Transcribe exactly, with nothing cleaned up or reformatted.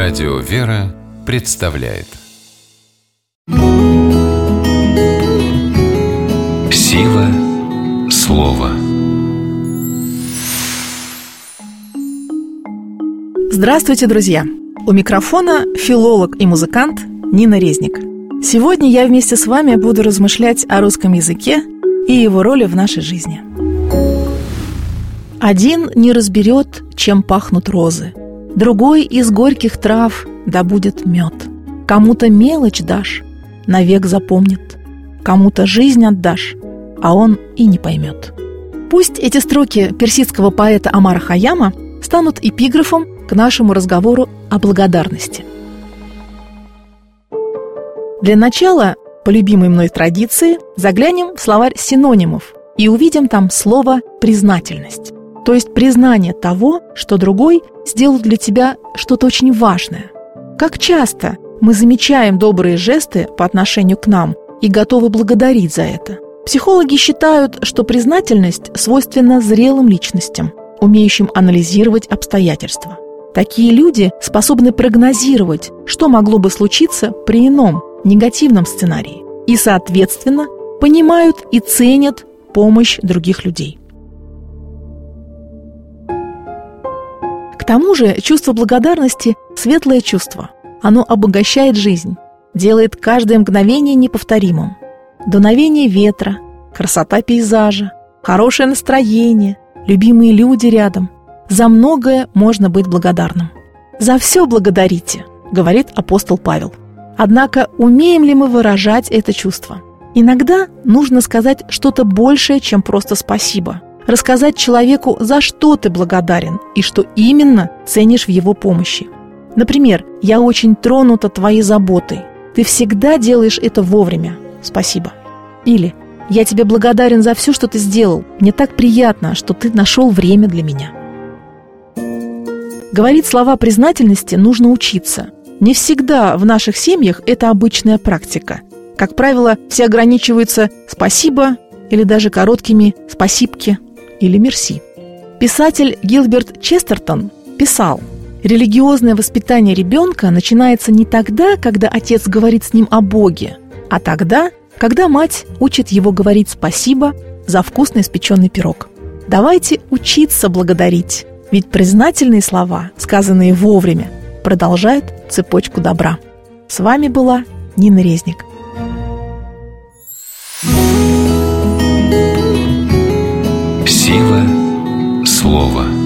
Радио «Вера» представляет Сила слова. Здравствуйте, друзья! У микрофона филолог и музыкант Нина Резник. Сегодня я вместе с вами буду размышлять о русском языке и его роли в нашей жизни. Один не разберет, чем пахнут розы, другой из горьких трав добудет мед. Кому-то мелочь дашь, навек запомнит, кому-то жизнь отдашь, а он и не поймет. Пусть эти строки персидского поэта Омара Хайяма станут эпиграфом к нашему разговору о благодарности. Для начала, по любимой мной традиции, заглянем в словарь синонимов и увидим там слово «признательность», то есть признание того, что другой сделал для тебя что-то очень важное. Как часто мы замечаем добрые жесты по отношению к нам и готовы благодарить за это? Психологи считают, что признательность свойственна зрелым личностям, умеющим анализировать обстоятельства. Такие люди способны прогнозировать, что могло бы случиться при ином, негативном сценарии, и, соответственно, понимают и ценят помощь других людей. К тому же чувство благодарности – светлое чувство. Оно обогащает жизнь, делает каждое мгновение неповторимым. Дуновение ветра, красота пейзажа, хорошее настроение, любимые люди рядом. За многое можно быть благодарным. «За все благодарите», – говорит апостол Павел. Однако умеем ли мы выражать это чувство? Иногда нужно сказать что-то большее, чем просто «спасибо». Рассказать человеку, за что ты благодарен и что именно ценишь в его помощи. Например, «Я очень тронута твоей заботой. Ты всегда делаешь это вовремя. Спасибо». Или «Я тебе благодарен за все, что ты сделал. Мне так приятно, что ты нашел время для меня». Говорить слова признательности нужно учиться. Не всегда в наших семьях это обычная практика. Как правило, все ограничиваются «спасибо» или даже короткими «спасибки» или «мерси». Писатель Гилберт Честертон писал: «Религиозное воспитание ребенка начинается не тогда, когда отец говорит с ним о Боге, а тогда, когда мать учит его говорить спасибо за вкусно испеченный пирог». Давайте учиться благодарить, ведь признательные слова, сказанные вовремя, продолжают цепочку добра. С вами была Нина Резник. Сила слова.